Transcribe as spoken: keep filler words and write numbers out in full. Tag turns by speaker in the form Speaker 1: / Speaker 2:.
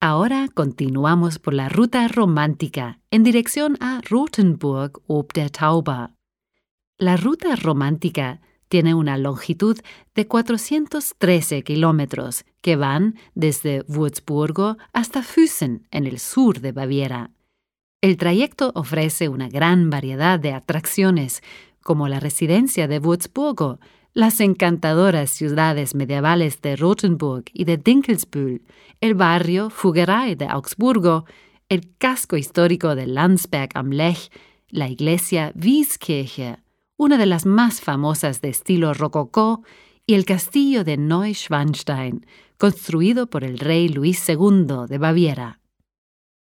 Speaker 1: Ahora continuamos por la ruta romántica en dirección a Rothenburg ob der Tauber. La ruta romántica tiene una longitud de cuatrocientos trece kilómetros que van desde Würzburgo hasta Füssen, en el sur de Baviera. El trayecto ofrece una gran variedad de atracciones, como la residencia de Würzburgo, las encantadoras ciudades medievales de Rothenburg y de Dinkelsbühl, el barrio Fuggerei de Augsburgo, el casco histórico de Landsberg am Lech, la iglesia Wieskirche, una de las más famosas de estilo rococó, y el castillo de Neuschwanstein, construido por el rey Luis segundo de Baviera.